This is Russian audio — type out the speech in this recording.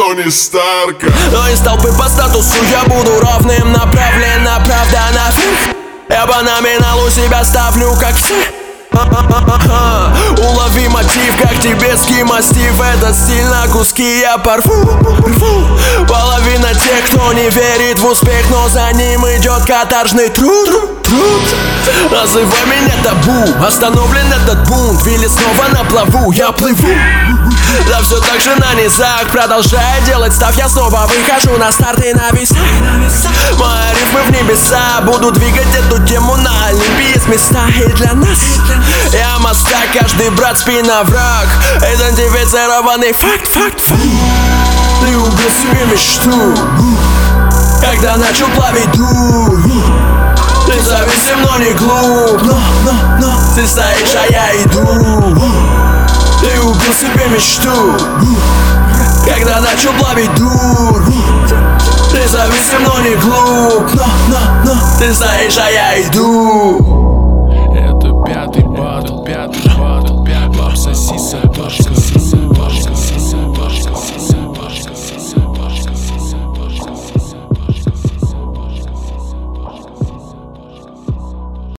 Тони Старка. Но из толпы по статусу я буду ровным, направлена правда наверх. Я банально у себя ставлю, как все. Улови мотив, как тибетский мастиф. Этот стиль на куски я порву. Половина тех, кто не верит в успех, но за ним идет каторжный труд. Называй меня табу, остановлен этот бунт. Вилли снова на плаву, я плыву. Да все так же на низах, продолжая делать став. Я снова выхожу на старт и на весах. Мои рифмы в небеса будут двигать эту тему на Олимпе. Есть места и для нас. Я мастак, каждый брат спина враг. Идентифицированный факт. Ты убил себе мечту, когда начал плавить дух. Ты зависим, но не глуп. Но ты стоишь, а я иду. Ты убил себе мечту, когда начал плавить дур. Ты зависим, но не глуп. Но ты стоишь, а я иду.